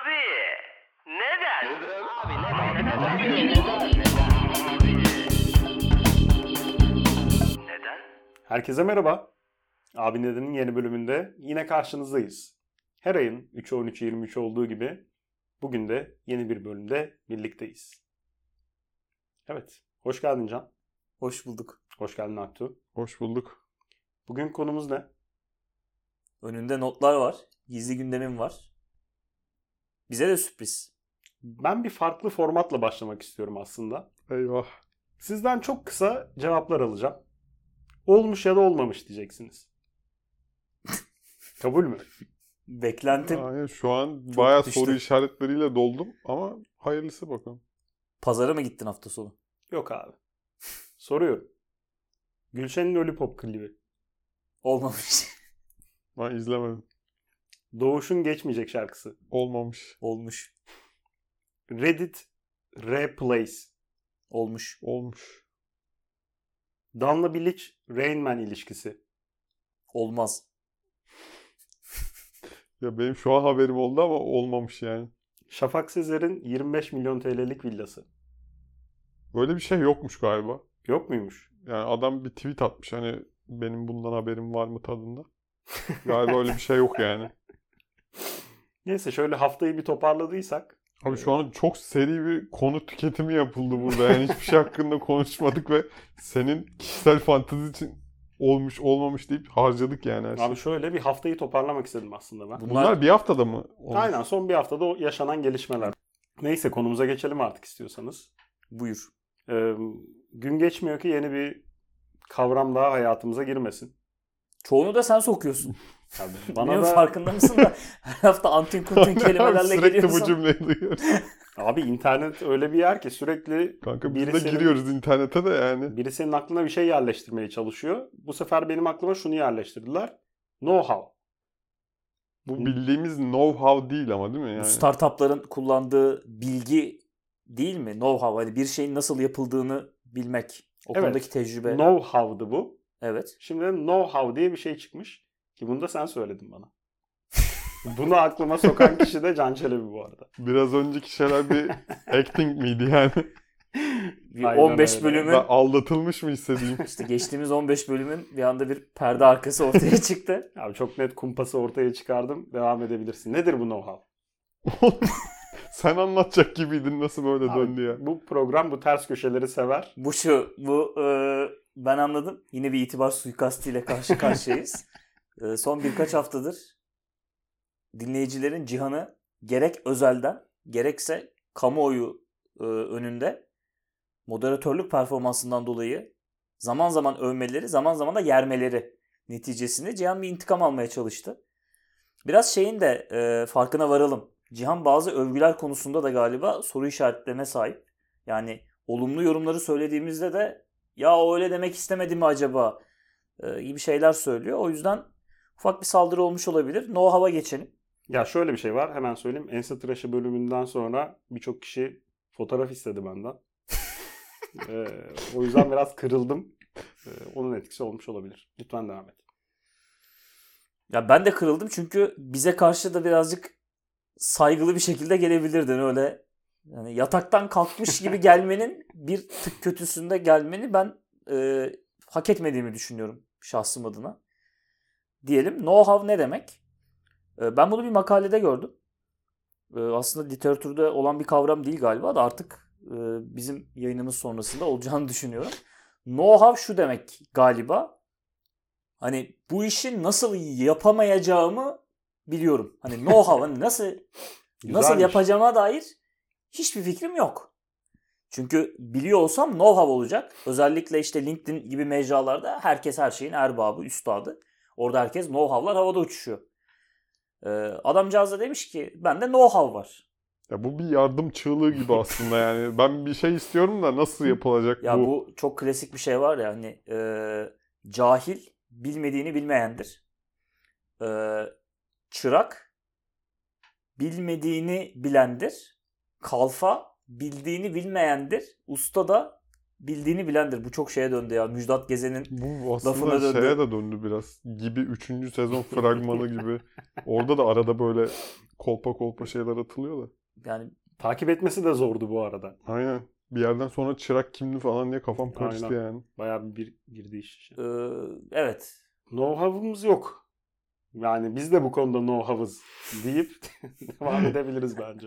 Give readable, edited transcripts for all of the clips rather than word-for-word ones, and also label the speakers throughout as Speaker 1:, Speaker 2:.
Speaker 1: Abi neden? Neden?
Speaker 2: Herkese merhaba. Abi Neden'in yeni bölümünde yine karşınızdayız. Her ayın 3'ü 13'ü 23 olduğu gibi bugün de yeni bir bölümde birlikteyiz. Evet, hoş geldin Can.
Speaker 3: Hoş bulduk.
Speaker 2: Hoş geldin Aktu.
Speaker 4: Hoş bulduk.
Speaker 2: Bugün konumuz ne?
Speaker 3: Önünde notlar var. Gizli gündemim var. Bize de sürpriz.
Speaker 2: Ben bir farklı formatla başlamak istiyorum aslında.
Speaker 4: Eyvah.
Speaker 2: Sizden çok kısa cevaplar alacağım. Olmuş ya da olmamış diyeceksiniz. Kabul mü?
Speaker 3: Beklentim
Speaker 4: Yani şu an bayağı
Speaker 3: düştü.
Speaker 4: soru işaretleriyle doldum ama hayırlısı bakalım.
Speaker 3: pazara mı gittin hafta sonu?
Speaker 2: Yok abi. Soruyorum. Gülşen'in Lollipop klibi.
Speaker 3: Olmamış.
Speaker 4: Ben izlemedim.
Speaker 2: Doğuş'un geçmeyecek şarkısı.
Speaker 4: Olmamış.
Speaker 3: Olmuş.
Speaker 2: Reddit Replace.
Speaker 3: Olmuş.
Speaker 4: Olmuş.
Speaker 2: Danla Bilic Rain Man ilişkisi.
Speaker 3: Olmaz.
Speaker 4: Ya benim şu an haberim oldu ama olmamış yani.
Speaker 2: Şafak Sezer'in 25 milyon TL'lik villası.
Speaker 4: Böyle bir şey yokmuş galiba.
Speaker 2: Yok muymuş?
Speaker 4: Yani adam bir tweet atmış hani benim bundan haberim var mı tadında. Galiba öyle bir şey yok yani.
Speaker 2: Neyse şöyle haftayı bir toparladıysak.
Speaker 4: Abi şu an çok seri bir konu tüketimi yapıldı burada. Yani hiçbir şey hakkında konuşmadık ve senin kişisel fantezi için olmuş olmamış deyip harcadık yani her şeyi.
Speaker 2: Abi şöyle bir haftayı toparlamak istedim aslında ben.
Speaker 4: Bunlar bir haftada mı olmuş?
Speaker 2: Aynen son bir haftada o yaşanan gelişmeler. Neyse konumuza geçelim artık istiyorsanız.
Speaker 3: Buyur.
Speaker 2: Gün geçmiyor ki yeni bir kavram daha hayatımıza girmesin.
Speaker 3: Çoğunu da sen sokuyorsun.
Speaker 2: Abi
Speaker 3: Bilmiyorum,
Speaker 2: bana da
Speaker 3: farkında mısın da her hafta antin kuntin kelimelerle
Speaker 4: Sürekli
Speaker 3: geliyorsun.
Speaker 4: bu cümleyi duyuyoruz.
Speaker 2: abi internet öyle bir yer ki sürekli
Speaker 4: Kanka biz de
Speaker 2: Birisinin-
Speaker 4: giriyoruz internete de yani.
Speaker 2: birisinin aklına bir şey yerleştirmeye çalışıyor. Bu sefer benim aklıma şunu yerleştirdiler. Know-how.
Speaker 4: Bu bildiğimiz know-how değil ama değil mi
Speaker 3: Bu
Speaker 4: yani?
Speaker 3: startupların kullandığı bilgi değil mi? Know-how. Hani bir şeyin nasıl yapıldığını bilmek. O
Speaker 2: Evet.
Speaker 3: konudaki tecrübe.
Speaker 2: Know-how'dı bu.
Speaker 3: Evet.
Speaker 2: Şimdi de know-how diye bir şey çıkmış. Ki bunu da sen söyledin bana. Bunu aklıma sokan kişi de Can Çelebi bu arada.
Speaker 4: Biraz önceki şeyler bir acting miydi yani?
Speaker 3: Bir
Speaker 2: Aynen
Speaker 3: 15
Speaker 2: öyle.
Speaker 3: bölümün
Speaker 4: Ben aldatılmış mı hissedeyim?
Speaker 3: İşte geçtiğimiz 15 bölümün bir anda bir perde arkası ortaya çıktı.
Speaker 2: Abi çok net kumpası ortaya çıkardım. Devam edebilirsin. Nedir bu know-how?
Speaker 4: Sen anlatacak gibiydin nasıl böyle
Speaker 2: Abi,
Speaker 4: döndü ya?
Speaker 2: bu program bu ters köşeleri sever.
Speaker 3: Ben anladım. Yine bir itibar suikastiyle karşı karşıyayız. Son birkaç haftadır dinleyicilerin cihanı gerek özelden gerekse kamuoyu önünde moderatörlük performansından dolayı zaman zaman övmeleri, zaman zaman da yermeleri neticesinde Cihan bir intikam almaya çalıştı. Biraz şeyin de farkına varalım. Cihan bazı övgüler konusunda da galiba soru işaretlerine sahip. Yani olumlu yorumları söylediğimizde de ya o öyle demek istemedi mi acaba gibi şeyler söylüyor. O yüzden ufak bir saldırı olmuş olabilir. Know-how'a geçelim.
Speaker 2: Ya şöyle bir şey var. Hemen söyleyeyim. Ense tıraşı bölümünden sonra birçok kişi fotoğraf istedi benden. O yüzden biraz kırıldım. Onun etkisi olmuş olabilir. Lütfen devam et.
Speaker 3: Ya ben de kırıldım çünkü bize karşı da birazcık saygılı bir şekilde gelebilirdin öyle. Yani yataktan kalkmış gibi gelmenin bir tık kötüsünde gelmeni ben hak etmediğimi düşünüyorum şahsım adına. Diyelim know-how ne demek? Ben bunu bir makalede gördüm. Aslında literatürde olan bir kavram değil galiba da artık bizim yayınımız sonrasında olacağını düşünüyorum. Know-how şu demek galiba. Hani bu işi nasıl yapamayacağımı biliyorum. Hani know-how hani nasıl
Speaker 2: Güzelmiş.
Speaker 3: yapacağıma dair hiçbir fikrim yok. Çünkü biliyor olsam know-how olacak. Özellikle işte LinkedIn gibi mecralarda herkes her şeyin erbabı, üstadı. Orada herkes know-how'lar havada uçuşuyor. Adamcağız da demiş ki bende know-how var.
Speaker 4: Ya bu bir yardım çığlığı gibi aslında yani. Ben bir şey istiyorum da nasıl yapılacak
Speaker 3: Ya
Speaker 4: bu?
Speaker 3: bu çok klasik bir şey var ya hani cahil bilmediğini bilmeyendir. Çırak bilmediğini bilendir. Kalfa bildiğini bilmeyendir. Usta da bildiğini bilendir. Bu çok şeye döndü ya. Müjdat Gezen'in
Speaker 4: Bu
Speaker 3: lafına
Speaker 4: aslında
Speaker 3: döndü.
Speaker 4: şeye de döndü biraz. Gibi 3. sezon fragmanı gibi. Orada da arada böyle kolpa şeyler atılıyor da.
Speaker 3: Yani
Speaker 2: Takip etmesi de zordu bu arada.
Speaker 4: Aynen. Bir yerden sonra çırak kimdi falan diye kafam karıştı
Speaker 2: Aynen.
Speaker 4: yani.
Speaker 2: Bayağı bir girdi iş.
Speaker 3: evet.
Speaker 2: Know-how'ımız yok. Yani biz de bu konuda know-how'ız deyip devam edebiliriz bence.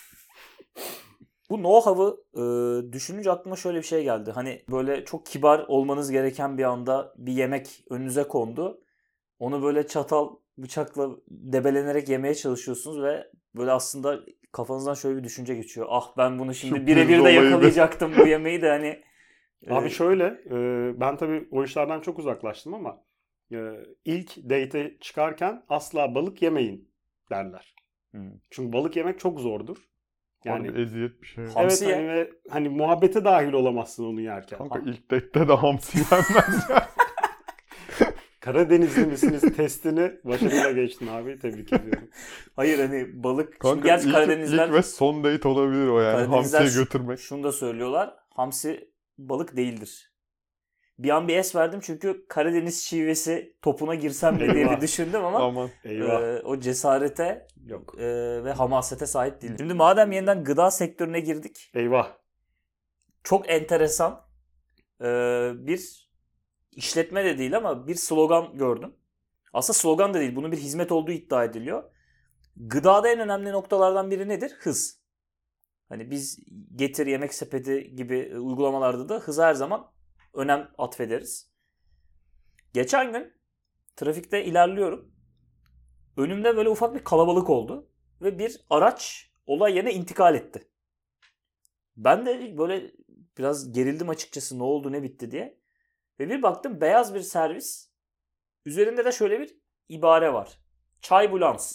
Speaker 3: Bu know-how'ı düşününce aklıma şöyle bir şey geldi. Hani böyle çok kibar olmanız gereken bir anda bir yemek önünüze kondu. Onu böyle çatal bıçakla debelenerek yemeye çalışıyorsunuz ve böyle aslında kafanızdan şöyle bir düşünce geçiyor. Ah ben bunu şimdi
Speaker 4: Şu
Speaker 3: birebir de
Speaker 4: pirzolayı
Speaker 3: yakalayacaktım bu yemeği de hani.
Speaker 2: Abi şöyle, ben tabii o işlerden çok uzaklaştım ama ilk date'e çıkarken asla balık yemeyin derler. Çünkü balık yemek çok zordur.
Speaker 4: Yani
Speaker 2: Yani
Speaker 4: eziyet bir şey.
Speaker 3: Hamsi
Speaker 2: evet hani muhabbete dahil olamazsın onu yerken.
Speaker 4: Kanka ilk date'te de hamsi yenmez ya.
Speaker 2: Karadenizli misiniz testini başarıyla geçtin abi. Tebrik ediyorum.
Speaker 3: Hayır hani balık. Şimdi
Speaker 4: Kanka
Speaker 3: gerçi
Speaker 4: ilk
Speaker 3: Karadenizler
Speaker 4: ve son date olabilir o yani.
Speaker 3: Karadenizler
Speaker 4: Hamsiye götürmek.
Speaker 3: şunu da söylüyorlar. Hamsi balık değildir. Bir an bir es verdim çünkü Karadeniz şivesi topuna girsem mi diye
Speaker 2: Eyvah.
Speaker 3: bir düşündüm ama
Speaker 4: Aman.
Speaker 2: Eyvah.
Speaker 3: o cesarete
Speaker 2: Yok.
Speaker 3: ve hamasete sahip değilim. Şimdi madem yeniden gıda sektörüne girdik.
Speaker 2: Eyvah.
Speaker 3: Çok enteresan bir işletme de değil ama bir slogan gördüm. Aslında slogan da değil. Bunun bir hizmet olduğu iddia ediliyor. Gıdada en önemli noktalardan biri nedir? Hız. Hani biz Getir, Yemek Sepeti gibi uygulamalarda da hıza her zaman önem atfederiz. Geçen gün trafikte ilerliyorum. Önümde böyle ufak bir kalabalık oldu. Ve bir araç olay yerine intikal etti. Ben de böyle biraz gerildim açıkçası ne oldu ne bitti diye. Ve bir baktım beyaz bir servis. Üzerinde de şöyle bir ibare var. Çay bulans.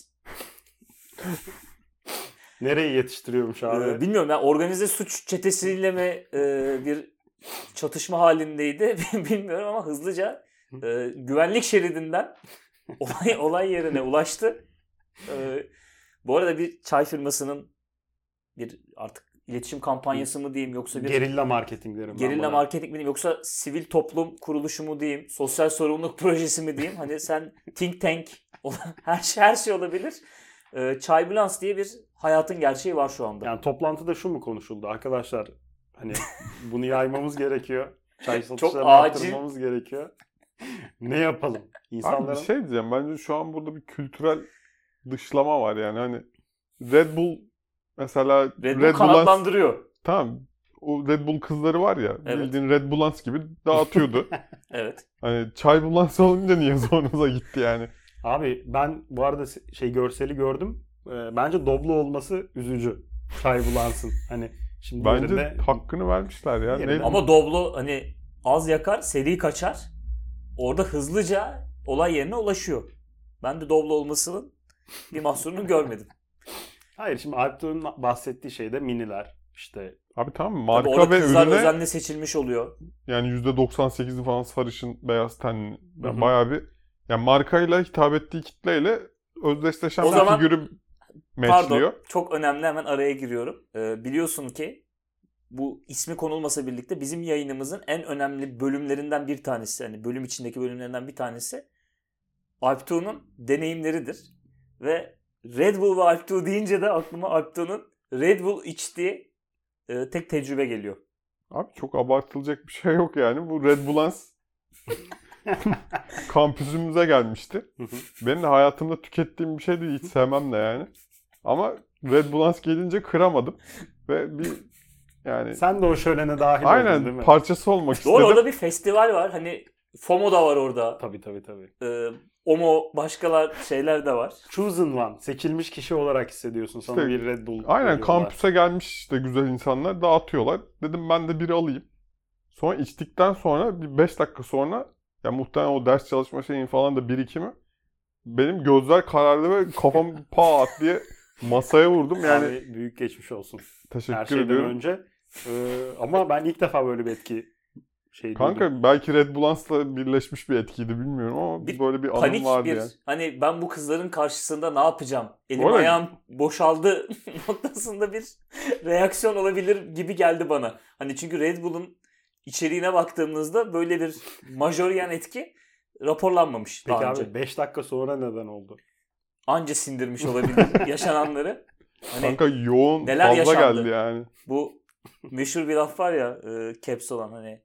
Speaker 2: Nereye yetiştiriyormuş abi?
Speaker 3: Bilmiyorum yani organize suç çetesiyle mi bir çatışma halindeydi bilmiyorum ama hızlıca güvenlik şeridinden olay yerine ulaştı. Bu arada bir çay firmasının bir artık iletişim kampanyası mı diyeyim yoksa bir
Speaker 2: Gerilla marketing derim ben
Speaker 3: gerilla
Speaker 2: buna.
Speaker 3: marketing mi diyeyim yoksa sivil toplum kuruluşu mu diyeyim, sosyal sorumluluk projesi mi diyeyim. Hani sen think tank her şey olabilir. Çay Bulans diye bir hayatın gerçeği var şu anda.
Speaker 2: Yani toplantıda şu mu konuşuldu? Arkadaşlar hani bunu yaymamız gerekiyor. Çay satışlarını
Speaker 3: acil.
Speaker 2: arttırmamız gerekiyor. Ne yapalım?
Speaker 4: Abi
Speaker 2: İnsanların...
Speaker 4: bir şey diyeceğim. Bence şu an burada bir kültürel dışlama var yani. Hani Red Bull mesela
Speaker 3: Red Bull
Speaker 4: Bulans,
Speaker 3: kanatlandırıyor.
Speaker 4: tamam. O Red Bull kızları var ya.
Speaker 3: Evet.
Speaker 4: Bildiğin Red Bulans gibi dağıtıyordu.
Speaker 3: Evet.
Speaker 4: Hani çay Bulans olunca niye zorunuza gitti yani?
Speaker 2: Abi ben bu arada görseli gördüm. Bence Doblo olması üzücü. Çay bulansın. Hani şimdi
Speaker 4: Bence
Speaker 2: yerinde...
Speaker 4: hakkını vermişler ya.
Speaker 2: Yerinde-
Speaker 3: Ama Doblo hani az yakar, seri kaçar. Orada hızlıca olay yerine ulaşıyor. Ben de Doblo olmasının bir mahsurunu görmedim.
Speaker 2: Hayır şimdi Alptuğ'un bahsettiği şeyde miniler. İşte
Speaker 4: Abi tamam
Speaker 3: Tabii
Speaker 4: marka
Speaker 3: orada
Speaker 4: ve
Speaker 3: kızlar
Speaker 4: ürüne
Speaker 3: özenle seçilmiş oluyor.
Speaker 4: yani %98'i falan sarışın beyaz tenli.
Speaker 2: Hı hı.
Speaker 4: Bayağı bir yani markayla hitap ettiği kitleyle özdeşleşen
Speaker 3: O
Speaker 4: bir
Speaker 3: zaman-
Speaker 4: figürü matchliyor.
Speaker 3: Pardon, çok önemli hemen araya giriyorum. Biliyorsun ki bu ismi konulmasa birlikte bizim yayınımızın en önemli bölümlerinden bir tanesi, hani bölüm içindeki bölümlerinden bir tanesi Alptuğ'un deneyimleridir. Ve Red Bull ve Alptuğ deyince de aklıma Alptuğ'un Red Bull içtiği tek tecrübe geliyor.
Speaker 4: Abi çok abartılacak bir şey yok yani. Bu Red Bulans kampüsümüze gelmişti.
Speaker 2: Hı hı.
Speaker 4: Benim de hayatımda tükettiğim bir şey değil. Hiç sevmem de yani. Ama Red Bulans gelince kıramadım. Ve bir yani
Speaker 2: sen de o şölene dahil oldun değil
Speaker 4: aynen
Speaker 2: mi?
Speaker 4: parçası olmak istedim.
Speaker 3: Doğru, orada bir festival var. Hani FOMO da var orada.
Speaker 2: Tabii.
Speaker 3: OMO başkalar şeyler de var.
Speaker 2: Chosen one. Seçilmiş kişi olarak hissediyorsun. Sana
Speaker 4: İşte,
Speaker 2: bir Red Bull
Speaker 4: Aynen
Speaker 2: veriyorlar.
Speaker 4: kampüse gelmiş işte güzel insanlar dağıtıyorlar. Dedim ben de biri alayım. Sonra içtikten sonra bir 5 dakika sonra ya muhtemelen o ders çalışma şeyin falan da birikimi benim gözler karardı ve kafam pat diye masaya vurdum. Yani
Speaker 2: Abi büyük geçmiş olsun.
Speaker 4: teşekkür
Speaker 2: Her şeyden
Speaker 4: ediyorum.
Speaker 2: önce. Ama ben ilk defa böyle bir etki duydum.
Speaker 4: Kanka belki Red Bulans'la birleşmiş bir etkiydi bilmiyorum ama
Speaker 3: Bir
Speaker 4: böyle bir anım
Speaker 3: Panik
Speaker 4: vardı
Speaker 3: bir
Speaker 4: yani.
Speaker 3: hani ben bu kızların karşısında ne yapacağım? Elim
Speaker 4: Öyle.
Speaker 3: ayağım boşaldı noktasında bir reaksiyon olabilir gibi geldi bana. Hani çünkü Red Bull'un içeriğine baktığımızda böyle bir majör yan etki raporlanmamış
Speaker 2: Peki
Speaker 3: daha
Speaker 2: abi
Speaker 3: önce.
Speaker 2: 5 dakika sonra neden oldu?
Speaker 3: anca sindirmiş olabilir yaşananları. Hani
Speaker 4: Kanka yoğun
Speaker 3: neler
Speaker 4: fazla
Speaker 3: yaşandı?
Speaker 4: geldi yani.
Speaker 3: bu meşhur bir laf var ya, caps olan, hani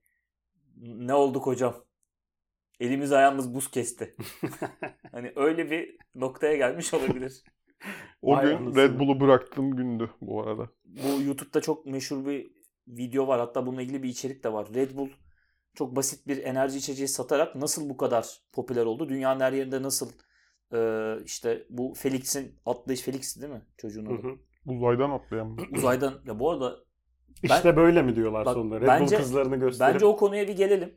Speaker 3: ne olduk hocam? Elimiz ayağımız buz kesti. Hani öyle bir noktaya gelmiş olabilir.
Speaker 4: O
Speaker 2: Vay
Speaker 4: gün
Speaker 2: anasını.
Speaker 4: Red Bull'u bıraktığım gündü bu arada.
Speaker 3: Bu YouTube'da çok meşhur bir video var. Hatta bununla ilgili bir içerik de var. Red Bull çok basit bir enerji içeceği satarak nasıl bu kadar popüler oldu? Dünyanın her yerinde nasıl işte bu Felix'in atlayış, Felix değil mi çocuğun
Speaker 2: Hı
Speaker 3: adı?
Speaker 2: hı.
Speaker 4: Uzaydan atlayan.
Speaker 3: Uzaydan, ya bu arada
Speaker 2: İşte böyle mi diyorlar
Speaker 3: Bak,
Speaker 2: sonunda? Red
Speaker 3: bence-
Speaker 2: Bull kızlarını gösterip.
Speaker 3: bence o konuya bir gelelim.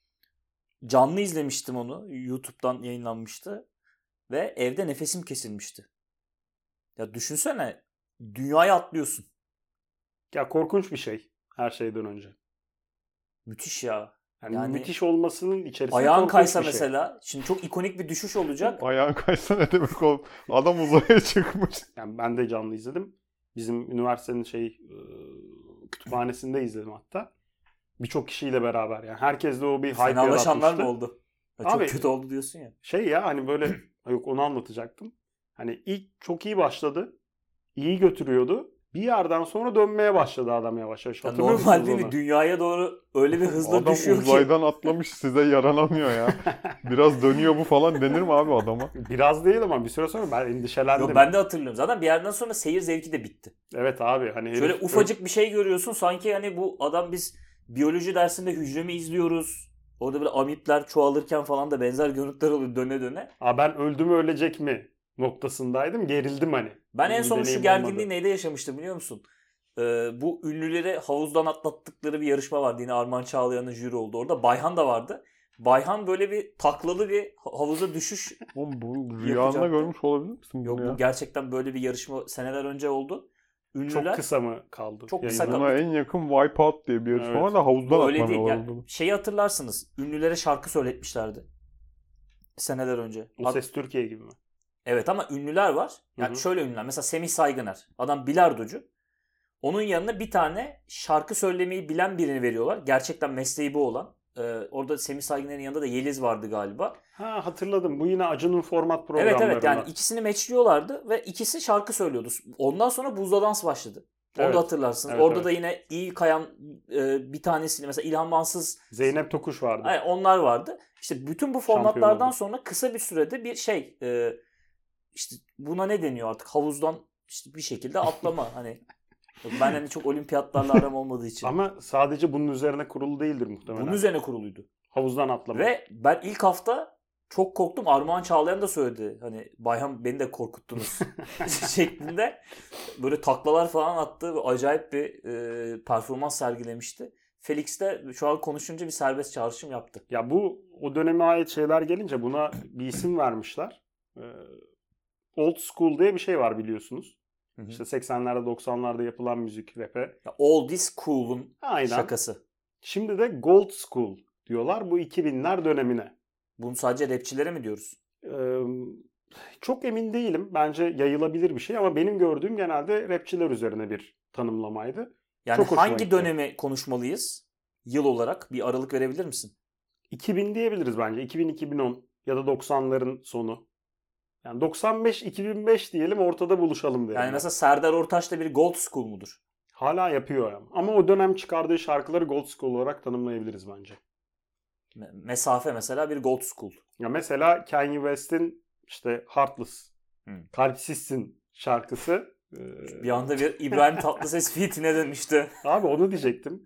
Speaker 3: Canlı izlemiştim onu. YouTube'dan yayınlanmıştı. Ve evde nefesim kesilmişti. Ya düşünsene, dünyaya atlıyorsun.
Speaker 2: Ya korkunç bir şey her şeyden önce.
Speaker 3: Müthiş ya.
Speaker 2: Yani,
Speaker 3: Yani
Speaker 2: müthiş olmasının içerisinde
Speaker 3: Ayağın
Speaker 2: korkunç
Speaker 3: kaysa
Speaker 2: bir şey.
Speaker 3: mesela. Şimdi çok ikonik bir düşüş olacak.
Speaker 4: Ayağın kaysa ne demek oğlum? Adam uzaya çıkmış.
Speaker 2: Yani ben de canlı izledim. Bizim üniversitenin kütüphanesinde izledim hatta. Birçok kişiyle beraber yani. Herkes de o bir hype
Speaker 3: Fenalaşanlar
Speaker 2: yaratmıştı.
Speaker 3: mı oldu? Ya çok
Speaker 2: Abi-
Speaker 3: kötü oldu diyorsun ya.
Speaker 2: Şey ya hani böyle yok onu anlatacaktım. Hani ilk çok iyi başladı. İyi götürüyordu. Bir yerden sonra dönmeye başladı adam yavaş yavaş.
Speaker 3: Ya
Speaker 2: Hatırlıyor
Speaker 3: normal
Speaker 2: musunuz
Speaker 3: değil mi?
Speaker 2: onu?
Speaker 3: Dünyaya doğru öyle bir hızla
Speaker 4: Adam
Speaker 3: düşüyor ki.
Speaker 4: uzaydan atlamış size yaranamıyor ya. Biraz dönüyor bu falan denir mi abi adama?
Speaker 2: Biraz değil ama bir süre sonra ben endişelendim.
Speaker 3: Yok, ben de hatırlıyorum. Zaten bir yerden sonra seyir zevki de bitti.
Speaker 2: Evet abi hani
Speaker 3: Şöyle
Speaker 2: herif-
Speaker 3: ufacık bir şey görüyorsun. Sanki hani bu adam, biz biyoloji dersinde hücre mi izliyoruz? Orada böyle amipler çoğalırken falan da benzer görüntüler oluyor döne döne.
Speaker 2: Aa, ben öldü mü ölecek mi noktasındaydım. Gerildim hani.
Speaker 3: Ben en
Speaker 2: Bir
Speaker 3: son şu
Speaker 2: deneyim
Speaker 3: gerginliği
Speaker 2: olmadı.
Speaker 3: neyde yaşamıştım biliyor musun? Bu ünlüleri havuzdan atlattıkları bir yarışma vardı. Yine Armağan Çağlayan'ın jüri oldu. Orada Bayhan da vardı. Bayhan böyle bir taklalı bir havuza düşüş.
Speaker 4: Oğlum bu rüyanda
Speaker 3: Yapacaktı.
Speaker 4: görmüş olabilir misin
Speaker 3: Yok,
Speaker 4: bunu ya?
Speaker 3: bu gerçekten böyle bir yarışma seneler önce oldu.
Speaker 2: Çok
Speaker 3: Ünlüler
Speaker 2: kısa mı kaldı?
Speaker 3: Çok kısa
Speaker 2: yayında?
Speaker 3: kaldı.
Speaker 4: Buna en yakın Wipeout diye bir yarışma
Speaker 2: Evet.
Speaker 4: var da havuzdan
Speaker 3: bu öyle değil.
Speaker 4: atlamıyorlar.
Speaker 3: Yani
Speaker 4: bunu.
Speaker 3: şeyi hatırlarsınız. Ünlülere şarkı söyletmişlerdi. Seneler önce.
Speaker 2: O Ses Türkiye gibi mi?
Speaker 3: Evet, ama ünlüler var. Yani
Speaker 2: Hı hı.
Speaker 3: şöyle ünlüler. Mesela Semih Saygıner. Adam bilardocu. Onun yanına bir tane şarkı söylemeyi bilen birini veriyorlar. Gerçekten mesleği bu olan. Orada Semih Saygıner'in yanında da Yeliz vardı galiba.
Speaker 2: Ha hatırladım. Bu yine Acun'un format
Speaker 3: Evet
Speaker 2: programlarından.
Speaker 3: evet, yani ikisini matchliyorlardı ve ikisi şarkı söylüyordu. Ondan sonra Buzda Dans başladı. Onu
Speaker 2: Evet.
Speaker 3: da hatırlarsınız.
Speaker 2: Evet,
Speaker 3: Orada
Speaker 2: evet.
Speaker 3: da yine iyi kayan bir tanesini, mesela İlhan Mansız,
Speaker 2: Zeynep Tokuş vardı.
Speaker 3: yani onlar vardı. İşte bütün bu
Speaker 2: Şampiyon
Speaker 3: formatlardan
Speaker 2: oldu.
Speaker 3: sonra kısa bir sürede bir işte buna ne deniyor artık, havuzdan işte bir şekilde atlama hani. Ben hani çok olimpiyatlarla aram olmadığı için.
Speaker 2: Ama sadece bunun üzerine kurulu değildir muhtemelen.
Speaker 3: Bunun üzerine kuruluydu.
Speaker 2: Havuzdan atlama.
Speaker 3: Ve ben ilk hafta çok korktum. Armağan Çağlayan da söyledi. Hani Bayhan beni de korkuttunuz şeklinde. Böyle taklalar falan attı. Ve acayip bir performans sergilemişti. Felix de şu an konuşunca bir serbest çağrışım yaptı.
Speaker 2: Ya bu o döneme ait şeyler gelince buna bir isim vermişler. Old School diye bir şey var biliyorsunuz.
Speaker 3: Hı hı.
Speaker 2: İşte 80'lerde 90'larda yapılan müzik rap'e.
Speaker 3: Ya, All This Cool'un
Speaker 2: Aynen.
Speaker 3: şakası.
Speaker 2: Şimdi de Gold School diyorlar bu 2000'ler dönemine.
Speaker 3: Bunu sadece rapçilere mi diyoruz?
Speaker 2: Çok emin değilim. Bence yayılabilir bir şey ama benim gördüğüm genelde rapçiler üzerine bir tanımlamaydı.
Speaker 3: Yani
Speaker 2: Çok hoşuma
Speaker 3: hangi
Speaker 2: gitti.
Speaker 3: dönemi konuşmalıyız? Yıl olarak bir aralık verebilir misin?
Speaker 2: 2000 diyebiliriz bence. 2000-2010 ya da 90'ların sonu. Yani 95-2005 diyelim ortada buluşalım diyelim.
Speaker 3: Yani mesela Serdar Ortaç da bir Gold School mudur?
Speaker 2: Hala yapıyor ama o dönem çıkardığı şarkıları Gold School olarak tanımlayabiliriz bence.
Speaker 3: Mesafe mesela bir Gold School.
Speaker 2: Ya mesela Kanye West'in işte Heartless, Kalpsizsin şarkısı.
Speaker 3: Bir anda bir İbrahim Tatlıses feat'ine dönmüştü.
Speaker 2: Abi onu diyecektim.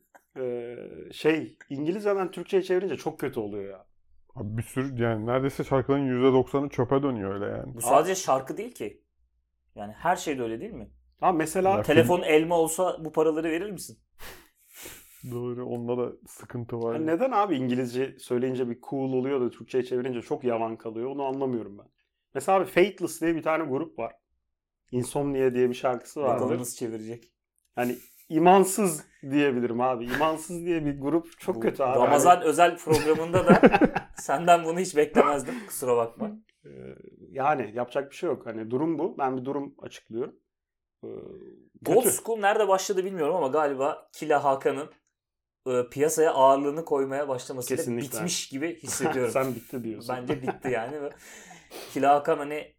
Speaker 2: İngilizceden Türkçe'ye çevirince çok kötü oluyor ya.
Speaker 4: Abi bir sürü yani neredeyse şarkıların %90'ı çöpe dönüyor öyle yani.
Speaker 3: Bu sadece şarkı değil ki. Yani her şey de öyle değil mi?
Speaker 2: Ha mesela
Speaker 4: Ya,
Speaker 3: Telefon elma olsa bu paraları verir misin?
Speaker 4: Doğru, onda da sıkıntı var.
Speaker 2: hani neden abi İngilizce söyleyince bir cool oluyor da Türkçe'ye çevirince çok yavan kalıyor. Onu anlamıyorum ben. Mesela abi Fateless diye bir tane grup var. Insomnia diye bir şarkısı
Speaker 3: Bakalım
Speaker 2: vardır.
Speaker 3: nasıl çevirecek.
Speaker 2: Hani imansız diyebilirim abi. İmansız diye bir grup çok
Speaker 3: Bu
Speaker 2: kötü abi.
Speaker 3: Ramazan özel programında da senden bunu hiç beklemezdim. Kusura bakma.
Speaker 2: Yani yapacak bir şey yok. Hani durum bu. Ben bir durum açıklıyorum.
Speaker 3: Gold
Speaker 2: Kötü.
Speaker 3: School nerede başladı bilmiyorum ama galiba Killa Hakan'ın piyasaya ağırlığını koymaya başlamasıyla
Speaker 2: Kesinlikle.
Speaker 3: bitmiş gibi hissediyorum.
Speaker 2: Sen bitti diyorsun.
Speaker 3: Bence bitti yani. Killa Hakan hani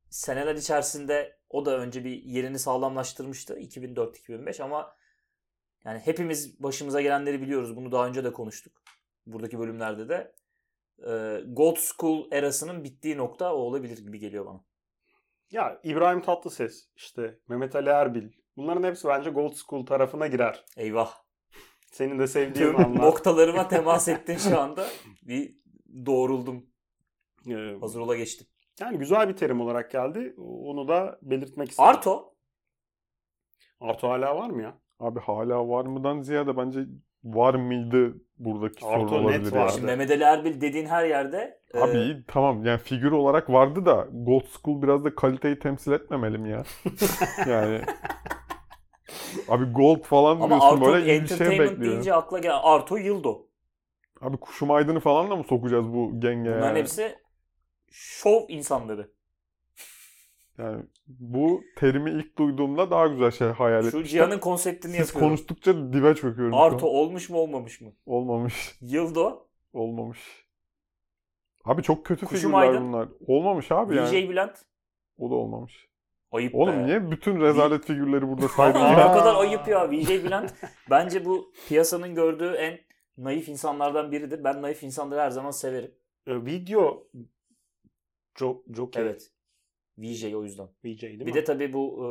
Speaker 3: seneler içerisinde o da önce bir yerini sağlamlaştırmıştı 2004-2005 ama yani hepimiz başımıza gelenleri biliyoruz. Bunu daha önce de konuştuk. Buradaki bölümlerde de. Gold School erasının bittiği nokta o olabilir gibi geliyor bana.
Speaker 2: Ya İbrahim Tatlıses, işte Mehmet Ali Erbil. Bunların hepsi bence Gold School tarafına girer.
Speaker 3: Eyvah.
Speaker 2: Senin de sevdiğin
Speaker 3: Tüm
Speaker 2: anlar.
Speaker 3: noktalarıma temas ettin şu anda. Bir doğruldum.
Speaker 2: Ee,
Speaker 3: Hazır ola geçtim.
Speaker 2: Yani güzel bir terim olarak geldi. Onu da belirtmek istedim.
Speaker 3: Arto.
Speaker 2: Arto hala var mı ya?
Speaker 4: Abi hala var mıdan ziyade bence var mıydı buradaki
Speaker 2: Arto
Speaker 4: sorun
Speaker 2: net
Speaker 4: olabilir
Speaker 2: vardı.
Speaker 4: yani.
Speaker 3: Şimdi Mehmet Ali Erbil dediğin her yerde
Speaker 4: Abi iyi, tamam yani figür olarak vardı da Gold School biraz da kaliteyi temsil etmemeli mi ya? Yani abi Gold falan
Speaker 3: ama
Speaker 4: diyorsun
Speaker 3: Arto
Speaker 4: böyle iyi bir şey
Speaker 3: Entertainment
Speaker 4: bekliyor.
Speaker 3: deyince akla gelen Arto Yıldo.
Speaker 4: Abi Kuşum Aydın'ı falan da mı sokacağız bu genge
Speaker 3: Bunların
Speaker 4: yani?
Speaker 3: hepsi şov insanları.
Speaker 4: Yani bu terimi ilk duyduğumda daha güzel şey hayal
Speaker 3: Şu
Speaker 4: etmiştim.
Speaker 3: Cihan'ın konseptini
Speaker 4: Siz
Speaker 3: yapıyorum.
Speaker 4: konuştukça dibe çöküyorum şu
Speaker 3: Arto
Speaker 4: an.
Speaker 3: olmuş mu olmamış mı?
Speaker 4: Olmamış.
Speaker 3: Yıldo.
Speaker 4: Olmamuş. Abi çok kötü
Speaker 3: Kuşum
Speaker 4: figürler
Speaker 3: Aydın.
Speaker 4: bunlar. Olmamış abi
Speaker 3: DJ
Speaker 4: yani.
Speaker 3: Bülent.
Speaker 4: O da olmamış.
Speaker 3: Ayıp
Speaker 4: Oğlum
Speaker 3: be.
Speaker 4: niye bütün rezalet figürleri burada saydın
Speaker 3: Ne
Speaker 4: ya?
Speaker 3: kadar ayıp ya. VJ Bülent bence bu piyasanın gördüğü en naif insanlardan biridir. Ben naif insanları her zaman severim.
Speaker 2: Video Jockey.
Speaker 3: Evet. VJ o yüzden.
Speaker 2: VJ değil
Speaker 3: Bir
Speaker 2: mi?
Speaker 3: de tabii bu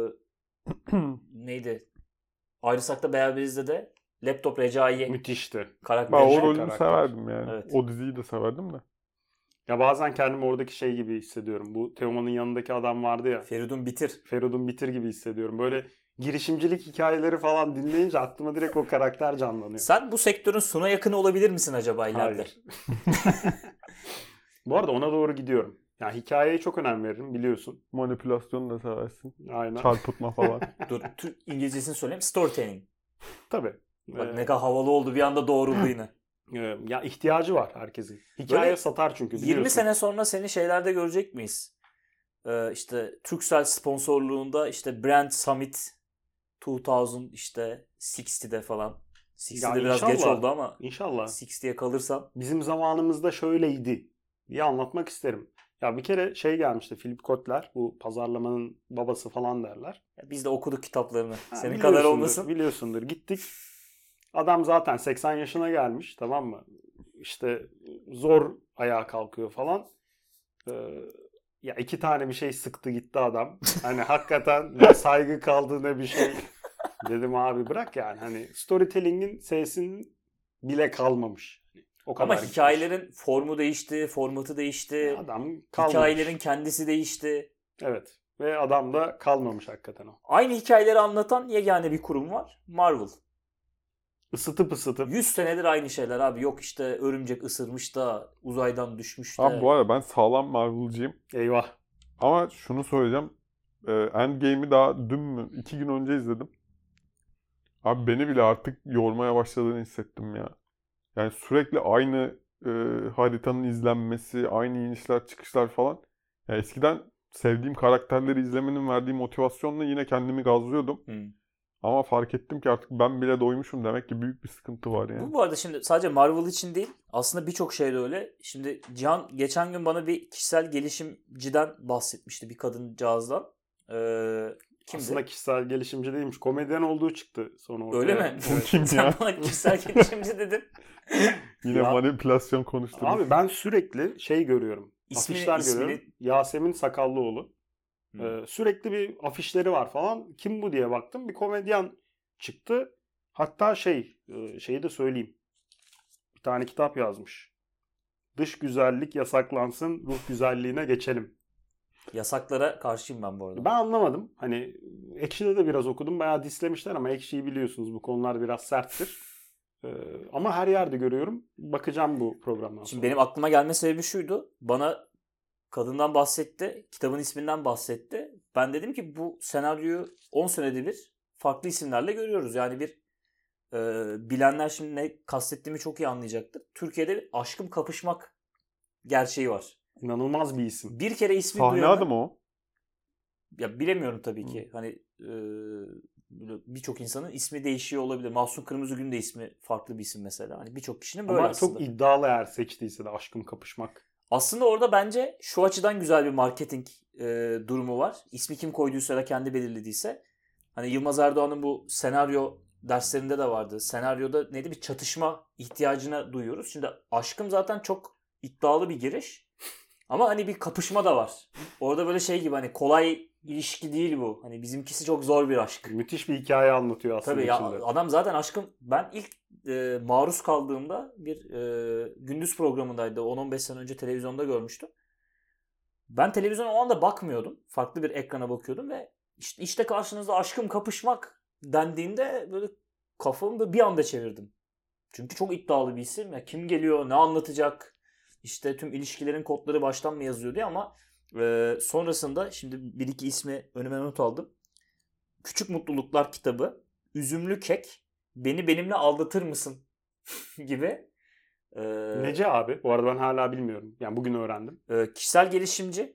Speaker 3: neydi? Ayrısak'ta Beyarbez'de de Laptop Recai'ye
Speaker 2: Müthişti.
Speaker 4: Ben
Speaker 3: karakter.
Speaker 4: o
Speaker 2: Şey
Speaker 4: rolünü
Speaker 2: karakter.
Speaker 4: severdim yani.
Speaker 3: Evet.
Speaker 4: O diziyi de severdim de.
Speaker 2: Ya bazen kendimi oradaki şey gibi hissediyorum. Bu Teoman'ın yanındaki adam vardı ya.
Speaker 3: Feridun Bitir.
Speaker 2: Feridun Bitir gibi hissediyorum. Böyle girişimcilik hikayeleri falan dinleyince aklıma direkt o karakter canlanıyor.
Speaker 3: Sen bu sektörün Suna yakını olabilir misin acaba ileride?
Speaker 2: Hayır. Bu arada ona doğru gidiyorum. Yani hikayeye çok önem veririm biliyorsun.
Speaker 4: Manipülasyonu da seversin.
Speaker 2: Aynen.
Speaker 4: Çarpıtma falan.
Speaker 3: Dur, Türk İngilizcesini söyleyeyim. Storytelling.
Speaker 2: Tabii.
Speaker 3: Bak ne kadar havalı oldu bir anda doğruldu yine.
Speaker 2: Ya ihtiyacı var herkesin. Hikaye
Speaker 3: Böyle
Speaker 2: satar çünkü
Speaker 3: 20
Speaker 2: biliyorsun.
Speaker 3: sene sonra seni şeylerde görecek miyiz? İşte Turkcell sponsorluğunda işte Brand Summit 2000 işte 60'de falan. 60'de
Speaker 2: Ya
Speaker 3: biraz geç
Speaker 2: inşallah.
Speaker 3: oldu ama
Speaker 2: İnşallah.
Speaker 3: 60'ye kalırsan.
Speaker 2: Bizim zamanımızda şöyleydi diye anlatmak isterim. Ya bir kere şey gelmişti. Philip Kotler, bu pazarlamanın babası falan derler.
Speaker 3: Biz de okuduk kitaplarını.
Speaker 2: Ha,
Speaker 3: Senin kadar
Speaker 2: biliyorsundur,
Speaker 3: olmasın.
Speaker 2: Biliyorsundur. Gittik. Adam zaten 80 yaşına gelmiş, tamam mı? İşte zor ayağa kalkıyor falan. Ya 2 tane bir şey sıktı gitti adam. Hani hakikaten ne saygı kaldı ne bir şey. Dedim abi bırak yani. Hani storytelling'in sesinin bile kalmamış. O kadar
Speaker 3: Ama
Speaker 2: gitmiş.
Speaker 3: hikayelerin formu değişti, formatı değişti.
Speaker 2: Adam kalmamış.
Speaker 3: Hikayelerin kendisi değişti.
Speaker 2: Evet. Ve adam da kalmamış hakikaten o.
Speaker 3: Aynı hikayeleri anlatan yegane bir kurum var. Marvel.
Speaker 2: Isıtıp ısıtıp.
Speaker 3: 100 senedir aynı şeyler abi. Yok işte örümcek ısırmış da uzaydan düşmüş de.
Speaker 4: Abi bu arada ben sağlam Marvel'cıyım.
Speaker 2: Eyvah.
Speaker 4: Ama şunu söyleyeceğim. Endgame'i daha dün mü? 2 gün önce izledim. Abi beni bile artık yormaya başladığını hissettim ya. Yani sürekli aynı haritanın izlenmesi, aynı inişler çıkışlar falan. Ya eskiden sevdiğim karakterleri izlemenin verdiği motivasyonla yine kendimi gazlıyordum. Ama fark ettim ki artık ben bile doymuşum. Demek ki büyük bir sıkıntı var yani.
Speaker 3: Bu arada şimdi sadece Marvel için değil. Aslında birçok şeyde öyle. Şimdi Cihan geçen gün bana bir kişisel gelişimciden bahsetmişti. Bir kadıncağızdan. Kimdi?
Speaker 2: Aslında kişisel gelişimci değilmiş. Komedyen olduğu çıktı sonra ortaya.
Speaker 3: Öyle mi?
Speaker 4: Bu kim
Speaker 3: Sen
Speaker 4: ya?
Speaker 3: bana kişisel gelişimci dedin.
Speaker 4: Yine
Speaker 2: Ya-
Speaker 4: manipülasyon konuştunuz.
Speaker 2: Abi ben sürekli şey görüyorum.
Speaker 3: İsmini-
Speaker 2: Afişler
Speaker 3: ismini-
Speaker 2: görüyorum. Yasemin Sakallıoğlu.
Speaker 3: Hı.
Speaker 2: Sürekli bir afişleri var falan. Kim bu diye baktım. Bir komedyen çıktı. Hatta şeyi de söyleyeyim. Bir tane kitap yazmış. Dış güzellik yasaklansın, ruh güzelliğine geçelim.
Speaker 3: Yasaklara karşıyım ben bu arada.
Speaker 2: Ben anlamadım. Hani Ekşi'de de biraz okudum. Bayağı dislemişler ama Ekşi'yi biliyorsunuz. Bu konular biraz serttir. Ama her yerde görüyorum. Bakacağım bu programdan
Speaker 3: Şimdi
Speaker 2: sonra.
Speaker 3: benim aklıma gelme sebebi şuydu. Bana kadından bahsetti. Kitabın isminden bahsetti. Ben dedim ki bu senaryoyu 10 senede bir farklı isimlerle görüyoruz. Yani bir bilenler şimdi ne kastettiğimi çok iyi anlayacaktır. Türkiye'de bir aşkım kapışmak gerçeği var.
Speaker 2: İnanılmaz bir isim.
Speaker 3: Bir kere ismi
Speaker 4: Sahne
Speaker 3: duyanı...
Speaker 4: adı mı o?
Speaker 3: Ya bilemiyorum tabii ki. Hani birçok insanın ismi değişiyor olabilir. Mahsun Kırmızıgül'ün de ismi farklı bir isim mesela. Hani birçok kişinin böyle
Speaker 2: Ama
Speaker 3: aslında.
Speaker 2: çok iddialı eğer seçtiyse de aşkım kapışmak.
Speaker 3: Aslında orada bence şu açıdan güzel bir marketing durumu var. İsmi kim koyduysa da kendi belirlediyse. Hani Yılmaz Erdoğan'ın bu senaryo derslerinde de vardı. Senaryoda neydi, bir çatışma ihtiyacına duyuyoruz. Şimdi aşkım zaten çok iddialı bir giriş. Ama hani bir kapışma da var. Orada böyle şey gibi, hani kolay ilişki değil bu. Hani bizimkisi çok zor bir aşk.
Speaker 2: Müthiş bir hikaye anlatıyor aslında
Speaker 3: Tabii ya,
Speaker 2: içinde.
Speaker 3: adam zaten aşkım, ben ilk maruz kaldığımda bir gündüz programındaydı. 10-15 sene önce televizyonda görmüştüm. Ben televizyona o anda bakmıyordum. Farklı bir ekrana bakıyordum ve işte karşınızda aşkım kapışmak dendiğinde böyle kafamı bir anda çevirdim. Çünkü çok iddialı bir isim. Ya kim geliyor, ne anlatacak? İşte tüm ilişkilerin kodları baştan mı yazıyor diye, ama sonrasında şimdi bir iki ismi önüme not aldım. Küçük Mutluluklar kitabı, Üzümlü Kek, Beni Benimle Aldatır Mısın gibi.
Speaker 2: Nece abi? Bu arada ben hala bilmiyorum. Yani bugün öğrendim.
Speaker 3: Kişisel gelişimci,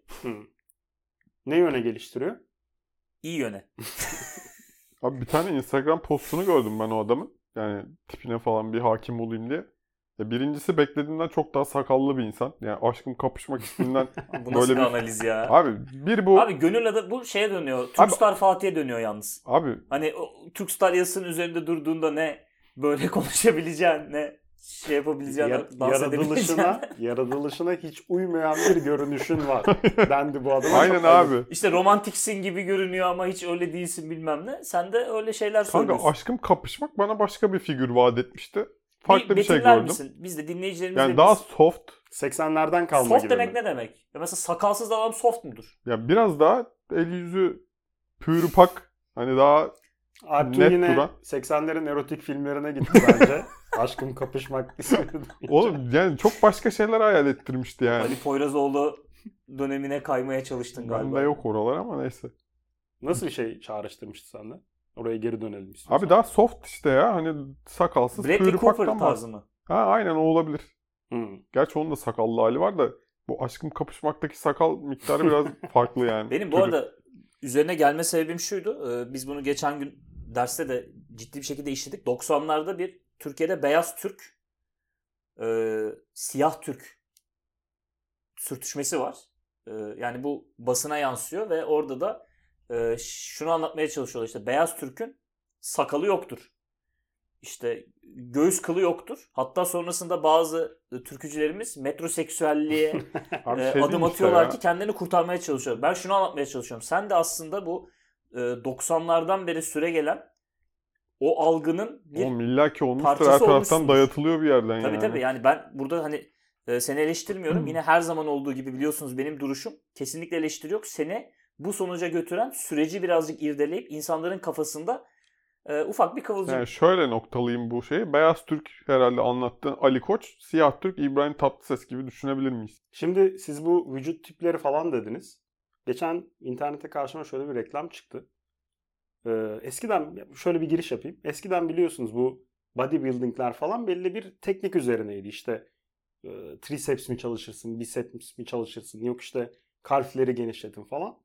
Speaker 2: Ne yöne geliştiriyor?
Speaker 3: iyi yöne.
Speaker 4: Abi bir tane Instagram postunu gördüm ben o adamın. Yani tipine falan bir hakim olayım diye. Birincisi beklediğimden çok daha sakallı bir insan. Yani aşkım kapışmak isminden
Speaker 3: Bu nasıl
Speaker 4: böyle
Speaker 3: bir
Speaker 4: bir...
Speaker 3: analiz ya?
Speaker 4: Abi bir bu...
Speaker 3: Abi gönül adı bu şeye dönüyor. Türkstar Fatih'e dönüyor yalnız.
Speaker 4: Abi
Speaker 3: Hani o Türkstar yazısının üzerinde durduğunda ne böyle konuşabileceğin, ne şey yapabileceğin, dans edebileceğin.
Speaker 2: Yaratılışına hiç uymayan bir görünüşün var. Dendi bu adama.
Speaker 4: aynen abi.
Speaker 3: İşte romantiksin gibi görünüyor ama hiç öyle değilsin bilmem ne. Sen de öyle şeyler
Speaker 4: Kanka
Speaker 3: söylüyorsun.
Speaker 4: aşkım kapışmak bana başka bir figür vaat etmişti. Farklı bir şey
Speaker 3: betimler
Speaker 4: gördüm.
Speaker 3: misin? Biz de dinleyicilerimizle
Speaker 4: Yani daha soft.
Speaker 2: 80'lerden kalma
Speaker 3: soft
Speaker 2: gibi
Speaker 3: demek
Speaker 2: mi?
Speaker 3: ne demek? Ya mesela sakalsız adam soft mudur?
Speaker 4: Ya biraz daha el yüzü pürüpak. Hani daha
Speaker 2: Alptun
Speaker 4: net
Speaker 2: yine
Speaker 4: duran.
Speaker 2: 80'lerin erotik filmlerine gitti bence. Aşkım kapışmak ismini duyunca.
Speaker 4: Oğlum yani çok başka şeyler hayal ettirmişti yani.
Speaker 3: Ali Poyrazoğlu dönemine kaymaya çalıştın galiba.
Speaker 4: Bende yok oralar ama neyse.
Speaker 2: Nasıl bir şey çağrıştırmıştı sende? Oraya geri dönelim istiyorsan.
Speaker 4: Abi daha soft işte ya. Hani sakalsız
Speaker 3: Bradley Cooper
Speaker 4: pürüpaktan var.
Speaker 3: tarzı mı?
Speaker 4: Ha aynen o olabilir.
Speaker 2: Hmm.
Speaker 4: Gerçi onun da sakallı hali var da bu aşkım kapışmaktaki sakal miktarı biraz farklı yani.
Speaker 3: Benim bu arada üzerine gelme sebebim şuydu. Biz bunu geçen gün derste de ciddi bir şekilde işledik. 90'larda bir Türkiye'de beyaz Türk, siyah Türk sürtüşmesi var. Yani bu basına yansıyor ve orada da şunu anlatmaya çalışıyorlar. İşte beyaz Türk'ün sakalı yoktur. İşte göğüs kılı yoktur. Hatta sonrasında bazı türkücülerimiz metroseksüelliğe
Speaker 4: Abi şey
Speaker 3: adım
Speaker 4: değil işte
Speaker 3: atıyorlar
Speaker 4: ya.
Speaker 3: ki kendilerini kurtarmaya çalışıyor. Ben şunu anlatmaya çalışıyorum. Sen de aslında bu 90'lardan beri süre gelen o algının bir
Speaker 4: Oğlum illa ki olmuştur. Her
Speaker 3: parçası
Speaker 4: taraftan
Speaker 3: olmuşsundur.
Speaker 4: dayatılıyor bir yerden
Speaker 3: Tabii
Speaker 4: yani.
Speaker 3: tabii, yani ben burada hani seni eleştirmiyorum. Yine her zaman olduğu gibi biliyorsunuz benim duruşum kesinlikle eleştiri yok. Seni bu sonuca götüren süreci birazcık irdeleyip insanların kafasında ufak bir kıvılcım.
Speaker 4: Yani şöyle noktalayayım bu şeyi. Beyaz Türk herhalde anlattığın Ali Koç, siyah Türk İbrahim Tatlıses gibi düşünebilir miyiz?
Speaker 2: Şimdi siz bu vücut tipleri falan dediniz. Geçen internete karşıma şöyle bir reklam çıktı. Eskiden şöyle bir giriş yapayım. Eskiden biliyorsunuz bu bodybuildingler falan belli bir teknik üzerineydi. İşte triceps mi çalışırsın, biceps mi çalışırsın, yok işte kalfleri genişletin falan.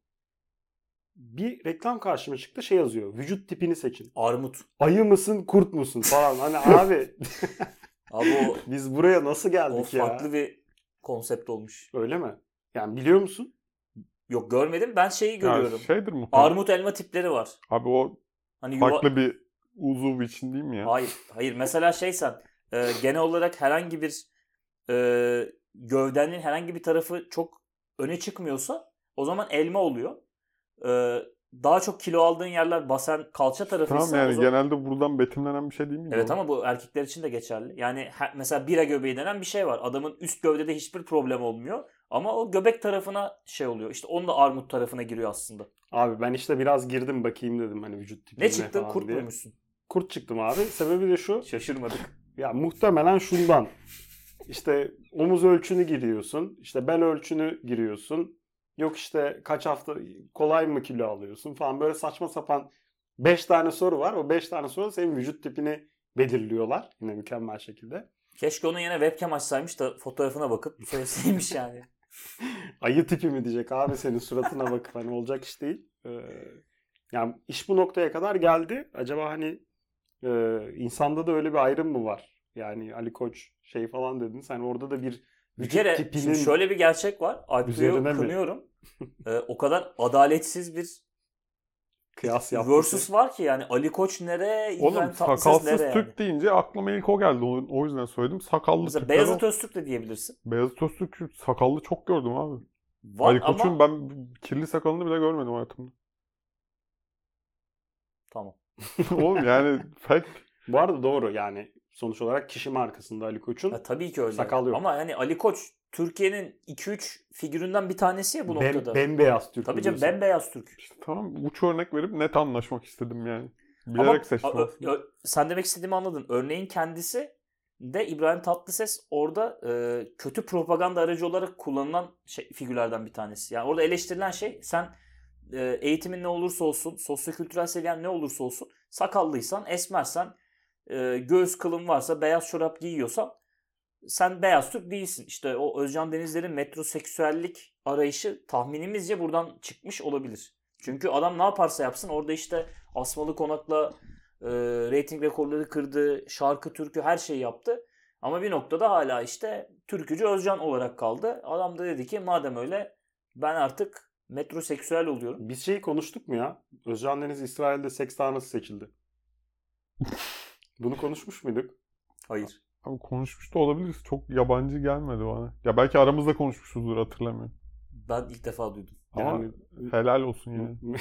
Speaker 2: Bir reklam karşıma çıktı, şey yazıyor. Vücut tipini seçin.
Speaker 3: Armut.
Speaker 2: Ayı mısın, kurt musun falan. Hani abi
Speaker 3: Abi o,
Speaker 2: biz buraya nasıl
Speaker 3: o
Speaker 2: geldik ya?
Speaker 3: farklı bir konsept olmuş.
Speaker 2: Öyle mi? Yani biliyor musun?
Speaker 3: Yok, görmedim. Ben şeyi
Speaker 4: Yani
Speaker 3: görüyorum.
Speaker 4: şeydir muhtemelen.
Speaker 3: Armut elma tipleri var.
Speaker 4: Abi o
Speaker 3: Hani
Speaker 4: farklı bir uzuv için değil mi ya?
Speaker 3: Hayır. Mesela şeysen genel olarak herhangi bir gövdenin herhangi bir tarafı çok öne çıkmıyorsa o zaman elma oluyor. Daha çok kilo aldığın yerler basen, kalça tarafıysa
Speaker 4: Tamam yani
Speaker 3: o zaman...
Speaker 4: genelde buradan betimlenen bir şey değil mi?
Speaker 3: Evet ama bu erkekler için de geçerli. Yani mesela bira göbeği denen bir şey var. Adamın üst gövdede hiçbir problem olmuyor. Ama o göbek tarafına şey oluyor. İşte onun da armut tarafına giriyor aslında.
Speaker 2: Abi ben işte biraz girdim bakayım dedim hani vücut tipine
Speaker 3: Ne çıktı?
Speaker 2: falan
Speaker 3: Kurt
Speaker 2: diye.
Speaker 3: muymuşsun?
Speaker 2: Kurt çıktım abi. Sebebi de şu.
Speaker 3: Şaşırmadık.
Speaker 2: Ya muhtemelen şundan. İşte omuz ölçünü giriyorsun. İşte bel ölçünü giriyorsun. Yok işte kaç hafta kolay mı kilo alıyorsun falan. Böyle saçma sapan 5 tane soru var. O 5 tane soru senin vücut tipini belirliyorlar. Yine mükemmel şekilde.
Speaker 3: Keşke onun yerine webcam açsaymış da fotoğrafına bakıp söyleseymiş yani.
Speaker 2: Ayı tipi mi diyecek abi senin suratına bakıp hani olacak iş değil. Yani iş bu noktaya kadar geldi. Acaba hani insanda da öyle bir ayrım mı var? Yani Ali Koç şey falan dediniz. Hani orada da bir
Speaker 3: Bir
Speaker 2: vücut
Speaker 3: kere
Speaker 2: tipinin
Speaker 3: şimdi şöyle bir gerçek var.
Speaker 2: üzerine
Speaker 3: Alpio'yu
Speaker 2: mi?
Speaker 3: kınıyorum. O kadar adaletsiz bir
Speaker 2: kıyas yaptı.
Speaker 3: versus var ki yani Ali Koç nereye,
Speaker 4: Oğlum
Speaker 3: İbrahim Tatlıses
Speaker 4: sakalsız
Speaker 3: nereye
Speaker 4: Türk
Speaker 3: yani.
Speaker 4: deyince aklıma ilk o geldi. O yüzden söyledim. Sakallı
Speaker 3: Mesela
Speaker 4: Türkler
Speaker 3: Beyazıt
Speaker 4: o.
Speaker 3: Öztürk de diyebilirsin.
Speaker 4: Beyazıt Öztürk sakallı çok gördüm abi.
Speaker 3: Var
Speaker 4: Ali Koç'un
Speaker 3: ama
Speaker 4: ben kirli sakalını bile görmedim hayatımda.
Speaker 3: tamam.
Speaker 4: Oğlum yani fact.
Speaker 2: Bu arada doğru yani sonuç olarak kişi markasında Ali Koç'un
Speaker 3: Ya tabii ki öyle.
Speaker 2: sakal yok.
Speaker 3: Ama hani Ali Koç Türkiye'nin 2-3 figüründen bir tanesi ya bu noktada.
Speaker 2: Bembeyaz Türk.
Speaker 3: Tabii canım,
Speaker 2: biliyorsun.
Speaker 3: bembeyaz Türk.
Speaker 4: İşte tamam, uç örnek verip net anlaşmak istedim yani.
Speaker 3: Ama
Speaker 4: Bilerek seçtim aslında.
Speaker 3: sen demek istediğimi anladın. Örneğin kendisi de İbrahim Tatlıses orada kötü propaganda aracı olarak kullanılan figürlerden bir tanesi. Yani orada eleştirilen şey, sen eğitimin ne olursa olsun, sosyokültürel seviyen ne olursa olsun, sakallıysan, esmersen, göğüs kılın varsa, beyaz çorap giyiyorsan sen beyaz Türk değilsin. İşte o Özcan Denizler'in metroseksüellik arayışı tahminimizce buradan çıkmış olabilir. Çünkü adam ne yaparsa yapsın orada işte Asmalı Konak'la reyting rekorları kırdı, şarkı, türkü her şeyi yaptı. Ama bir noktada hala işte türkücü Özcan olarak kaldı. Adam da dedi ki madem öyle ben artık metroseksüel oluyorum.
Speaker 2: Biz şeyi konuştuk mu ya? Özcan Deniz İsrail'de seks tanrısı seçildi. Bunu konuşmuş muyduk?
Speaker 3: Hayır.
Speaker 4: Abi konuşmuş da olabiliriz. Çok yabancı gelmedi bana. Ya belki aramızda konuşmuşuzdur, hatırlamıyorum.
Speaker 3: Ben ilk defa duydum.
Speaker 4: Ama
Speaker 2: Yani
Speaker 4: helal olsun yani.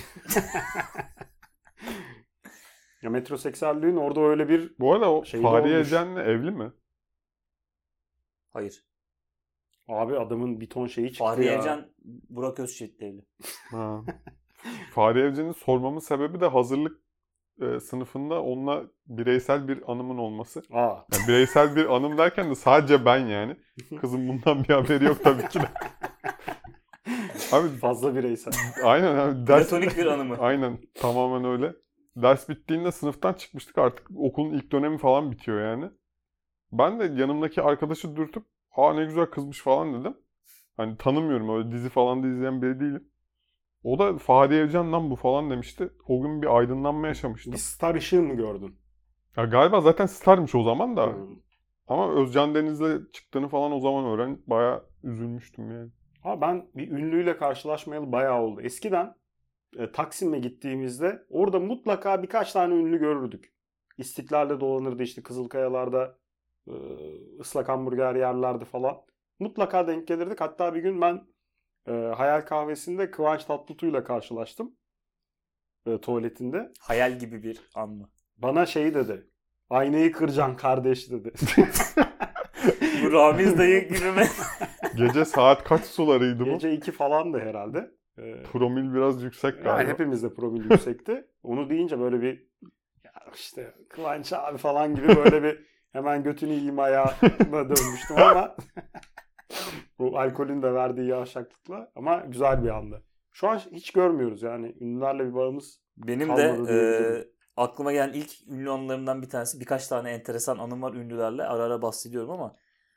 Speaker 2: ya metroseksüelliğin orada öyle bir
Speaker 4: Bu arada o
Speaker 2: Şeyde
Speaker 4: Fahriye
Speaker 2: olmuş.
Speaker 4: Evcen'le evli mi?
Speaker 3: Hayır.
Speaker 2: abi adamın bir ton şeyi çıktı
Speaker 3: Fahriye
Speaker 2: ya.
Speaker 3: Evcen Burak Özçivit'le evli.
Speaker 4: Ha. Fahriye Evcen'i sormamın sebebi de hazırlık sınıfında onunla bireysel bir anımın olması.
Speaker 2: Aa.
Speaker 4: Yani bireysel bir anım derken de sadece ben yani. Kızın bundan bir haberi yok tabii ki de. Abi
Speaker 2: Fazla bireysel.
Speaker 4: aynen abi.
Speaker 3: Platonik bir anımı.
Speaker 4: Aynen, tamamen öyle. Ders bittiğinde sınıftan çıkmıştık, artık okulun ilk dönemi falan bitiyor yani. Ben de yanımdaki arkadaşı dürtüp ne güzel kızmış falan dedim. Hani tanımıyorum, öyle dizi falan da izleyen biri değilim. O da Fahriye Evcen'den bu falan demişti. O gün bir aydınlanma yaşamıştım.
Speaker 2: Bir star ışığı mı gördün?
Speaker 4: Ya galiba zaten starmış o zaman da.
Speaker 2: Hmm.
Speaker 4: Ama Özcan Deniz'le çıktığını falan o zaman öğrenip bayağı üzülmüştüm yani.
Speaker 2: Ha ben bir ünlüyle karşılaşmayalı bayağı oldu. Eskiden Taksim'e gittiğimizde orada mutlaka birkaç tane ünlü görürdük. İstiklal'de dolanırdı işte, Kızılkayalar'da ıslak hamburger yerlerdi falan. Mutlaka denk gelirdik. Hatta bir gün ben Hayal Kahvesi'nde Kıvanç Tatlıtuğ'yla karşılaştım. Tuvaletinde.
Speaker 3: Hayal gibi bir an mı?
Speaker 2: Bana şey dedi. Aynayı kıracaksın kardeş dedi.
Speaker 3: Bu Ramiz dayı gibi mi?
Speaker 4: Gece saat kaç sularıydı bu?
Speaker 2: Gece 2 falandı herhalde.
Speaker 4: Promil biraz yüksek
Speaker 2: Yani
Speaker 4: galiba.
Speaker 2: hepimizde promil yüksekti. Onu deyince böyle bir ya işte Kıvanç abi falan gibi böyle bir hemen götünü yiyeyim ayağına dönmüştüm ama bu alkolün de verdiği yavşaklıkla, ama güzel bir anda. Şu an hiç görmüyoruz yani, ünlülerle bir bağımız.
Speaker 3: Benim
Speaker 2: Kalmadı
Speaker 3: de
Speaker 2: diyebilirim.
Speaker 3: aklıma gelen ilk ünlü anılarımdan bir tanesi. Birkaç tane enteresan anım var ünlülerle. Ara ara bahsediyorum ama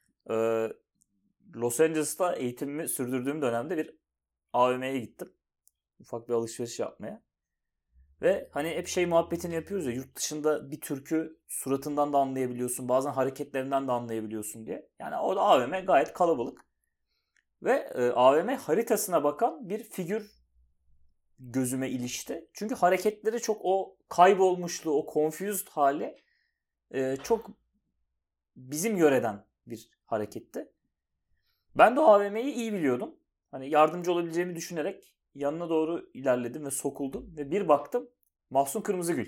Speaker 3: Los Angeles'ta eğitimimi sürdürdüğüm dönemde bir AVM'ye gittim. Ufak bir alışveriş yapmaya. Ve hani hep şey muhabbetini yapıyoruz ya, yurt dışında bir türkü suratından da anlayabiliyorsun. Bazen hareketlerinden de anlayabiliyorsun diye. Yani orada AVM gayet kalabalık. Ve AVM haritasına bakan bir figür gözüme ilişti. Çünkü hareketleri çok, o kaybolmuşluğu, o confused hali çok bizim yöreden bir hareketti. Ben de o AVM'yi iyi biliyordum. Hani yardımcı olabileceğimi düşünerek yanına doğru ilerledim ve sokuldum. Ve bir baktım, Mahsun Kırmızıgül.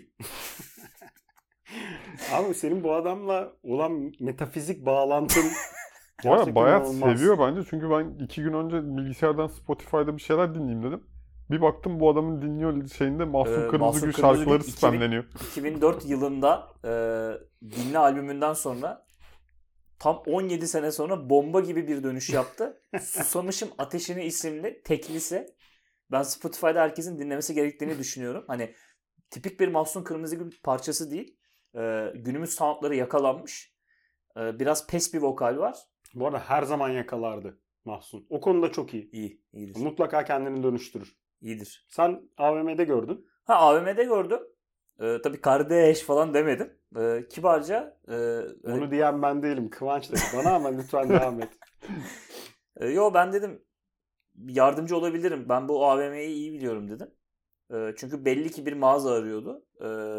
Speaker 2: Abi senin bu adamla olan metafizik bağlantın
Speaker 4: Bu arada
Speaker 2: gerçekten
Speaker 4: bayağı
Speaker 2: inanılmaz.
Speaker 4: seviyor bence. Çünkü ben 2 gün önce bilgisayardan Spotify'da bir şeyler dinleyeyim dedim. Bir baktım bu adamın dinliyor şeyinde Mahsun Kırmızıgül şarkıları spamleniyor.
Speaker 3: 2004 yılında Dinle albümünden sonra tam 17 sene sonra bomba gibi bir dönüş yaptı. Susamışım Ateşini isimli teklisi. Ben Spotify'da herkesin dinlemesi gerektiğini düşünüyorum. Hani tipik bir Mahsun Kırmızıgül parçası değil. Günümüz soundları yakalanmış. Biraz pes bir vokal var.
Speaker 2: Bu arada her zaman yakalardı Mahsun. O konuda çok iyi.
Speaker 3: İyidir.
Speaker 2: Mutlaka kendini dönüştürür.
Speaker 3: İyidir.
Speaker 2: Sen AVM'de gördün.
Speaker 3: AVM'de gördüm. Tabii kardeş falan demedim. Kibarca
Speaker 2: Onu diyen ben değilim. Kıvanç dedi bana ama lütfen devam et.
Speaker 3: yo ben dedim yardımcı olabilirim. Ben bu AVM'yi iyi biliyorum dedim. Çünkü belli ki bir mağaza arıyordu.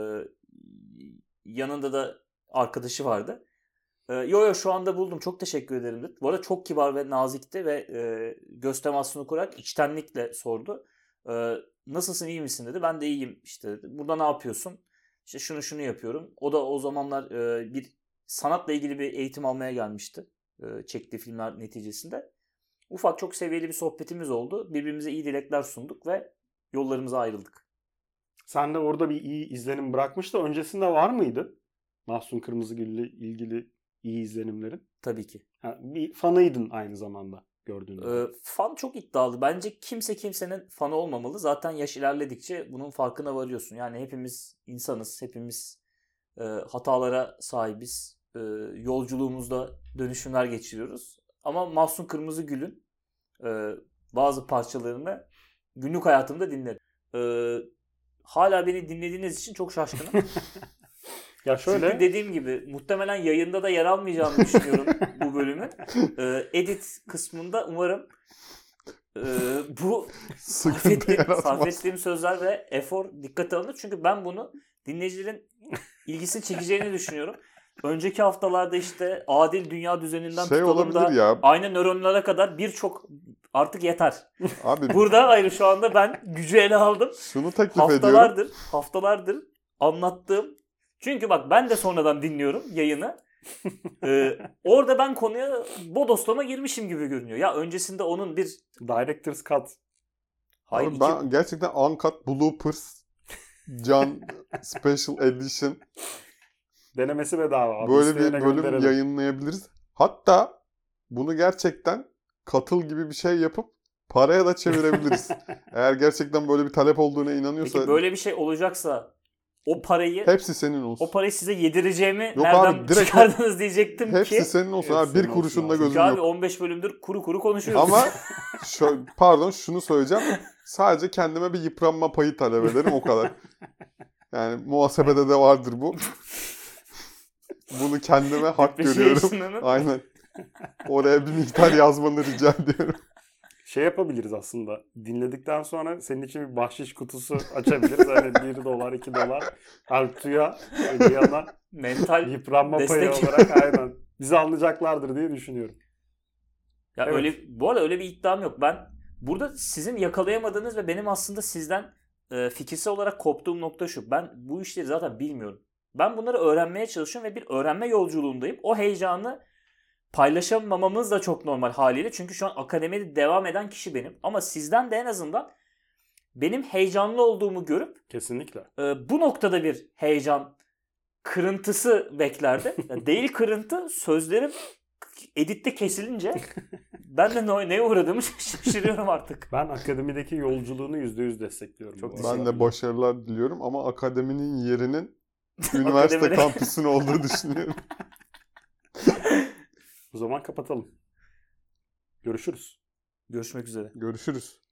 Speaker 3: Yanında da arkadaşı vardı. Yo şu anda buldum. Çok teşekkür ederim dedi. Bu arada çok kibar ve nazikti ve göz temasını kurarak içtenlikle sordu. Nasılsın, iyi misin dedi. Ben de iyiyim işte dedi. Burada ne yapıyorsun? İşte şunu yapıyorum. O da o zamanlar bir sanatla ilgili bir eğitim almaya gelmişti. Çektiği filmler neticesinde. Ufak çok seviyeli bir sohbetimiz oldu. Birbirimize iyi dilekler sunduk ve yollarımıza ayrıldık.
Speaker 2: Sen de orada bir iyi izlenim bırakmış da öncesinde var mıydı? Mahsun Kırmızıgül'le ilgili iyi izlenimlerin.
Speaker 3: Tabii ki.
Speaker 2: Bir fanıydın aynı zamanda gördüğünde.
Speaker 3: Fan çok iddialı. Bence kimse kimsenin fanı olmamalı. Zaten yaş ilerledikçe bunun farkına varıyorsun. Yani hepimiz insanız. Hepimiz hatalara sahibiz. Yolculuğumuzda dönüşümler geçiriyoruz. Ama Mahsun Kırmızıgül'ün bazı parçalarını günlük hayatımda dinlerim. Hala beni dinlediğiniz için çok şaşkınım.
Speaker 2: Ya şöyle.
Speaker 3: Çünkü dediğim gibi muhtemelen yayında da yer almayacağını düşünüyorum bu bölümün. Edit kısmında umarım bu sarf ettiğim sözler ve efor dikkate alınır. Çünkü ben bunu dinleyicilerin ilgisini çekeceğini düşünüyorum. Önceki haftalarda işte adil dünya düzeninden tutalım da
Speaker 4: ya.
Speaker 3: aynı nöronlara kadar birçok artık yeter.
Speaker 4: Abi,
Speaker 3: Burada ayrı şu anda ben gücü ele aldım.
Speaker 4: şunu teklif ediyorum.
Speaker 3: Haftalardır anlattığım. Çünkü bak ben de sonradan dinliyorum yayını. Orada ben konuya bodoslama girmişim gibi görünüyor. Ya öncesinde onun bir
Speaker 2: Director's Cut.
Speaker 3: Hayır,
Speaker 4: Abi ben gerçekten Uncut Bloopers Can Special Edition
Speaker 2: Denemesi bedava. Abi.
Speaker 4: böyle
Speaker 2: İsteyene
Speaker 4: bir bölüm
Speaker 2: gönderelim.
Speaker 4: yayınlayabiliriz. Hatta bunu gerçekten katıl gibi bir şey yapıp paraya da çevirebiliriz. Eğer gerçekten böyle bir talep olduğuna inanıyorsa.
Speaker 3: Peki böyle bir şey olacaksa o parayı
Speaker 4: hepsi senin olsun.
Speaker 3: O parayı size yedireceğimi
Speaker 4: Yok
Speaker 3: nereden
Speaker 4: abi, direkt
Speaker 3: çıkardınız diyecektim
Speaker 4: hepsi
Speaker 3: ki.
Speaker 4: senin olsun.
Speaker 2: Hepsi
Speaker 4: Abi bir
Speaker 2: senin
Speaker 4: kuruşunda
Speaker 2: olsun abi.
Speaker 4: gözüm
Speaker 3: Çünkü abi
Speaker 4: yok.
Speaker 3: 15 bölümdür kuru konuşuyoruz.
Speaker 4: Ama pardon şunu söyleyeceğim. Sadece kendime bir yıpranma payı talep ederim o kadar. Yani muhasebede de vardır bu. Bunu kendime hak görüyorum. Aynen. Oraya bir miktar yazmanı rica ediyorum.
Speaker 2: Şey yapabiliriz aslında. Dinledikten sonra senin için bir bahşiş kutusu açabiliriz. Hani $1, $2. Altu'ya, Diyan'a
Speaker 3: Mental
Speaker 2: yıpranma payı
Speaker 3: destek.
Speaker 2: olarak aynen. Bizi anlayacaklardır diye düşünüyorum.
Speaker 3: Ya
Speaker 2: Evet.
Speaker 3: bu arada öyle bir iddiam yok. Ben burada sizin yakalayamadığınız ve benim aslında sizden fikirsel olarak koptuğum nokta şu. Ben bu işleri zaten bilmiyorum. Ben bunları öğrenmeye çalışıyorum ve bir öğrenme yolculuğundayım. O heyecanı paylaşamamamız da çok normal haliyle. Çünkü şu an akademide devam eden kişi benim. Ama sizden de en azından benim heyecanlı olduğumu görüp
Speaker 2: Kesinlikle.
Speaker 3: bu noktada bir heyecan kırıntısı beklerdi. Yani değil kırıntı, sözlerim editte kesilince ben de neye uğradığımı şaşırıyorum artık.
Speaker 2: Ben akademideki yolculuğunu %100 destekliyorum.
Speaker 3: Çok
Speaker 2: bu
Speaker 3: teşekkür
Speaker 2: arada.
Speaker 4: Ben de başarılar diliyorum ama akademinin yerinin üniversite
Speaker 3: Akademide-
Speaker 4: kampüsünün olduğu düşünüyorum.
Speaker 2: O zaman kapatalım. Görüşürüz.
Speaker 3: Görüşmek üzere.
Speaker 4: Görüşürüz.